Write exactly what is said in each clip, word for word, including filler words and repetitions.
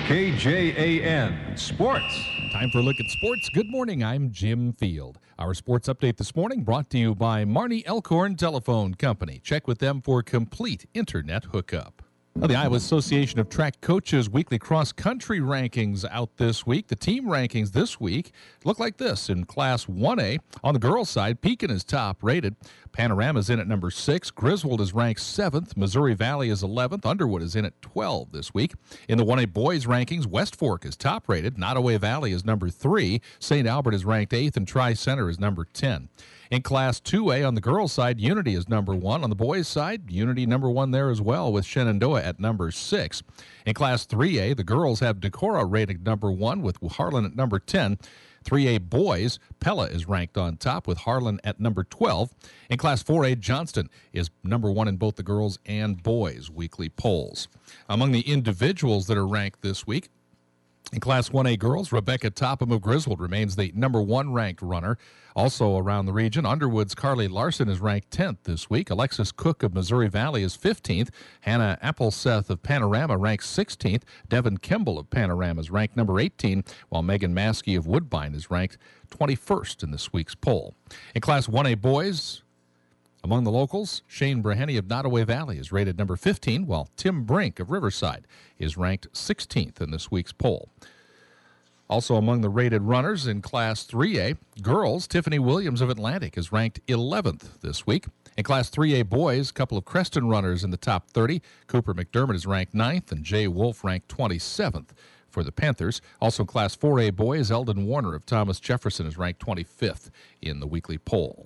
K J A N Sports. Time for a look at sports. Good morning, I'm Jim Field. Our sports update this morning brought to you by Marnie Elkhorn Telephone Company. Check with them for complete internet hookup. Well, the Iowa Association of Track Coaches weekly cross-country rankings out this week. The team rankings this week look like this. In Class one A, on the girls' side, Pekin is top-rated. Panorama's in at number six. Griswold is ranked seventh. Missouri Valley is eleventh. Underwood is in at twelve this week. In the one A boys' rankings, West Fork is top-rated. Nottoway Valley is number three. Saint Albert is ranked eighth, and Tri-Center is number ten. In Class two A, on the girls' side, Unity is number one. On the boys' side, Unity number one there as well, with Shenandoah at number six. In Class three A, the girls have Decorah rated number one, with Harlan at number ten. three A boys, Pella is ranked on top, with Harlan at number twelve. In Class four A, Johnston is number one in both the girls and boys weekly polls. Among the individuals that are ranked this week, in Class one A girls, Rebecca Topham of Griswold remains the number one ranked runner. Also around the region, Underwood's Carly Larson is ranked tenth this week. Alexis Cook of Missouri Valley is fifteenth. Hannah Appleseth of Panorama ranks sixteenth. Devin Kimball of Panorama is ranked number eighteen, while Megan Maskey of Woodbine is ranked twenty-first in this week's poll. In Class one A boys, among the locals, Shane Braheny of Nottoway Valley is rated number fifteen, while Tim Brink of Riverside is ranked sixteenth in this week's poll. Also among the rated runners in Class three A, girls, Tiffany Williams of Atlantic is ranked eleventh this week. In Class three A boys, a couple of Creston runners in the top thirty. Cooper McDermott is ranked ninth, and Jay Wolf ranked twenty-seventh for the Panthers. Also in Class four A boys, Eldon Warner of Thomas Jefferson is ranked twenty-fifth in the weekly poll.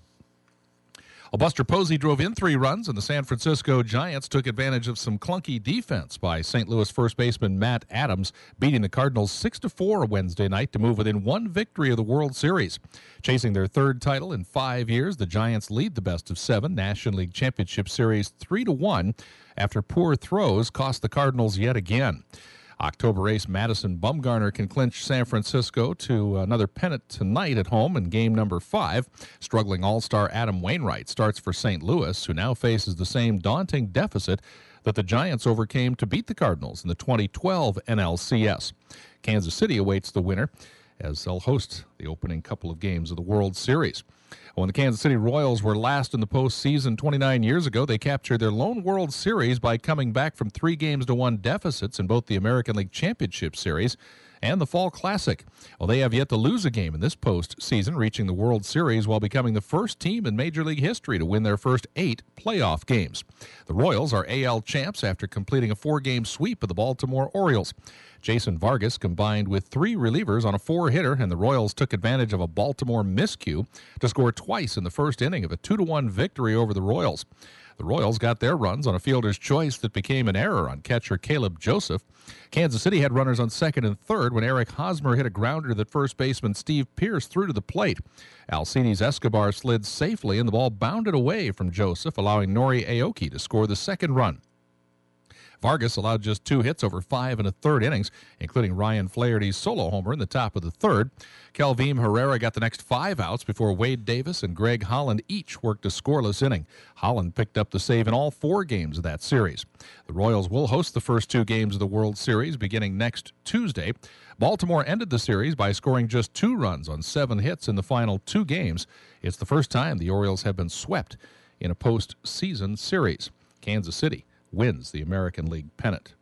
Well, Buster Posey drove in three runs, and the San Francisco Giants took advantage of some clunky defense by Saint Louis first baseman Matt Adams, beating the Cardinals six to four Wednesday night to move within one victory of the World Series. Chasing their third title in five years, the Giants lead the best of seven National League Championship Series three to one after poor throws cost the Cardinals yet again. October ace Madison Bumgarner can clinch San Francisco to another pennant tonight at home in game number five. Struggling all-star Adam Wainwright starts for Saint Louis, who now faces the same daunting deficit that the Giants overcame to beat the Cardinals in the twenty twelve N L C S. Kansas City awaits the winner as they'll host the opening couple of games of the World Series. When the Kansas City Royals were last in the postseason twenty-nine years ago, they captured their lone World Series by coming back from three games to one deficits in both the American League Championship Series and the Fall Classic. Well, they have yet to lose a game in this postseason, reaching the World Series while becoming the first team in Major League history to win their first eight playoff games. The Royals are A L champs after completing a four-game sweep of the Baltimore Orioles. Jason Vargas combined with three relievers on a four-hitter, and the Royals took advantage of a Baltimore miscue to score twice in the first inning of a two to one victory over the Royals. The Royals got their runs on a fielder's choice that became an error on catcher Caleb Joseph. Kansas City had runners on second and third when Eric Hosmer hit a grounder that first baseman Steve Pearce threw to the plate. Alcides Escobar slid safely, and the ball bounded away from Joseph, allowing Nori Aoki to score the second run. Vargas allowed just two hits over five and a third innings, including Ryan Flaherty's solo homer in the top of the third. Kelvin Herrera got the next five outs before Wade Davis and Greg Holland each worked a scoreless inning. Holland picked up the save in all four games of that series. The Royals will host the first two games of the World Series beginning next Tuesday. Baltimore ended the series by scoring just two runs on seven hits in the final two games. It's the first time the Orioles have been swept in a postseason series. Kansas City wins the American League pennant.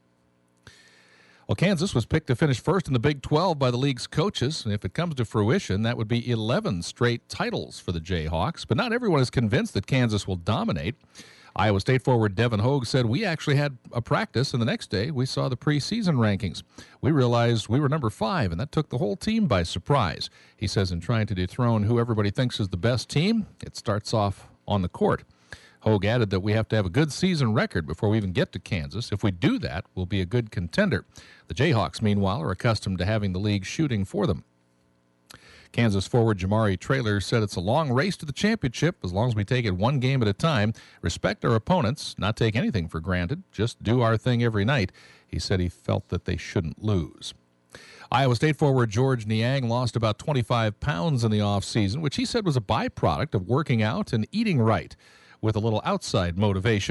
Well, Kansas was picked to finish first in the Big twelve by the league's coaches, and if it comes to fruition, that would be eleven straight titles for the Jayhawks. But not everyone is convinced that Kansas will dominate. Iowa State forward Devin Hogue said, "We actually had a practice, and the next day we saw the preseason rankings. We realized we were number five, and that took the whole team by surprise." He says in trying to dethrone who everybody thinks is the best team, it starts off on the court. Hogue added that we have to have a good season record before we even get to Kansas. If we do that, we'll be a good contender. The Jayhawks, meanwhile, are accustomed to having the league shooting for them. Kansas forward Jamari Traylor said it's a long race to the championship as long as we take it one game at a time, respect our opponents, not take anything for granted, just do our thing every night. He said he felt that they shouldn't lose. Iowa State forward George Niang lost about twenty-five pounds in the offseason, which he said was a byproduct of working out and eating right, with a little outside motivation.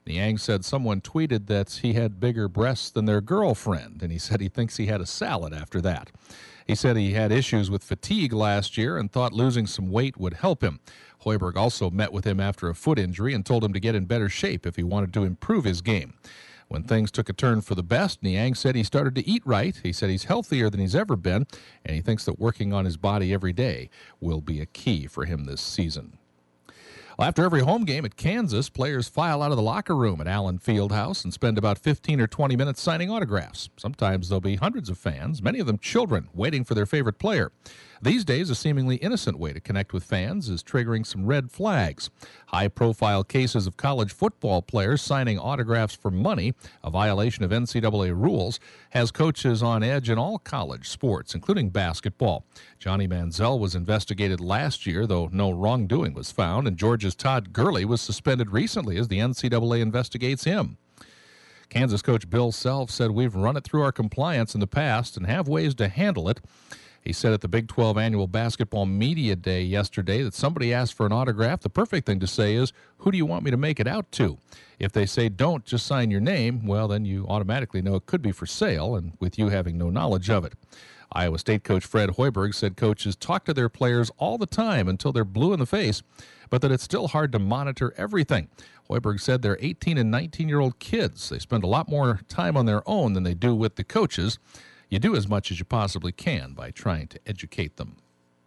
Niang said someone tweeted that he had bigger breasts than their girlfriend, and he said he thinks he had a salad after that. He said he had issues with fatigue last year and thought losing some weight would help him. Hoiberg also met with him after a foot injury and told him to get in better shape if he wanted to improve his game. When things took a turn for the best, Niang said he started to eat right. He said he's healthier than he's ever been, and he thinks that working on his body every day will be a key for him this season. Well, after every home game at Kansas, players file out of the locker room at Allen Fieldhouse and spend about fifteen or twenty minutes signing autographs. Sometimes there'll be hundreds of fans, many of them children, waiting for their favorite player. These days, a seemingly innocent way to connect with fans is triggering some red flags. High-profile cases of college football players signing autographs for money, a violation of N C double A rules, has coaches on edge in all college sports, including basketball. Johnny Manziel was investigated last year, though no wrongdoing was found, and Georgia's Todd Gurley was suspended recently as the N C double A investigates him. Kansas coach Bill Self said, "We've run it through our compliance in the past and have ways to handle it." He said at the Big twelve Annual Basketball Media Day yesterday that somebody asked for an autograph. The perfect thing to say is, "Who do you want me to make it out to?" If they say, "Don't, just sign your name," well, then you automatically know it could be for sale, and with you having no knowledge of it. Iowa State coach Fred Hoiberg said coaches talk to their players all the time until they're blue in the face, but that it's still hard to monitor everything. Hoiberg said they're eighteen and nineteen-year-old kids. They spend a lot more time on their own than they do with the coaches. You do as much as you possibly can by trying to educate them.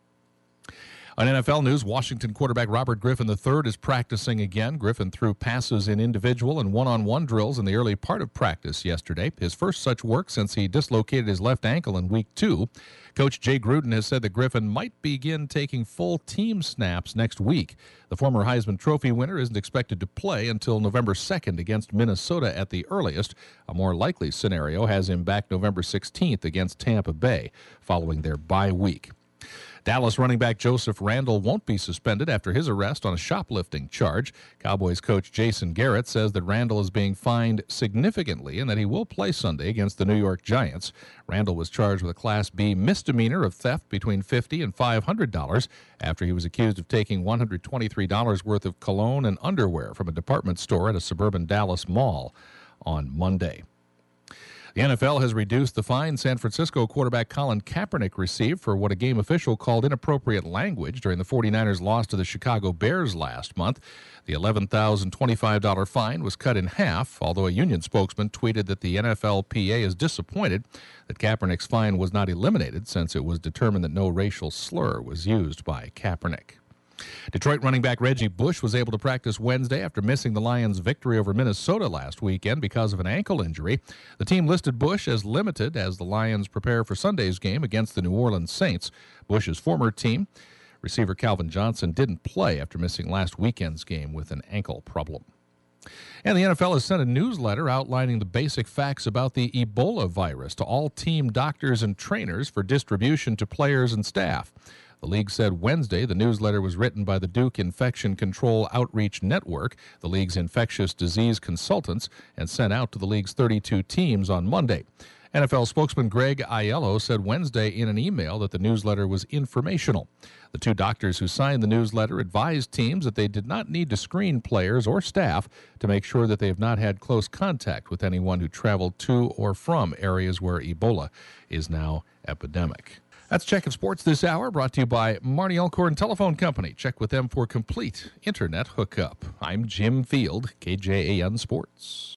On N F L news, Washington quarterback Robert Griffin the third is practicing again. Griffin threw passes in individual and one-on-one drills in the early part of practice yesterday, his first such work since he dislocated his left ankle in week two. Coach Jay Gruden has said that Griffin might begin taking full team snaps next week. The former Heisman Trophy winner isn't expected to play until November second against Minnesota at the earliest. A more likely scenario has him back November sixteenth against Tampa Bay, following their bye week. Dallas running back Joseph Randle won't be suspended after his arrest on a shoplifting charge. Cowboys coach Jason Garrett says that Randle is being fined significantly and that he will play Sunday against the New York Giants. Randle was charged with a Class B misdemeanor of theft between fifty dollars and five hundred dollars after he was accused of taking one hundred twenty-three dollars worth of cologne and underwear from a department store at a suburban Dallas mall on Monday. The N F L has reduced the fine San Francisco quarterback Colin Kaepernick received for what a game official called inappropriate language during the 49ers' loss to the Chicago Bears last month. The eleven thousand twenty-five dollars fine was cut in half, although a union spokesman tweeted that the N F L P A is disappointed that Kaepernick's fine was not eliminated since it was determined that no racial slur was used by Kaepernick. Detroit running back Reggie Bush was able to practice Wednesday after missing the Lions' victory over Minnesota last weekend because of an ankle injury. The team listed Bush as limited as the Lions prepare for Sunday's game against the New Orleans Saints. Bush's former team, receiver Calvin Johnson, didn't play after missing last weekend's game with an ankle problem. And the N F L has sent a newsletter outlining the basic facts about the Ebola virus to all team doctors and trainers for distribution to players and staff. The league said Wednesday the newsletter was written by the Duke Infection Control Outreach Network, the league's infectious disease consultants, and sent out to the league's thirty-two teams on Monday. N F L spokesman Greg Aiello said Wednesday in an email that the newsletter was informational. The two doctors who signed the newsletter advised teams that they did not need to screen players or staff to make sure that they have not had close contact with anyone who traveled to or from areas where Ebola is now epidemic. That's Check of Sports this hour, brought to you by Marnie Elkhorn Telephone Company. Check with them for complete internet hookup. I'm Jim Field, K J A N Sports.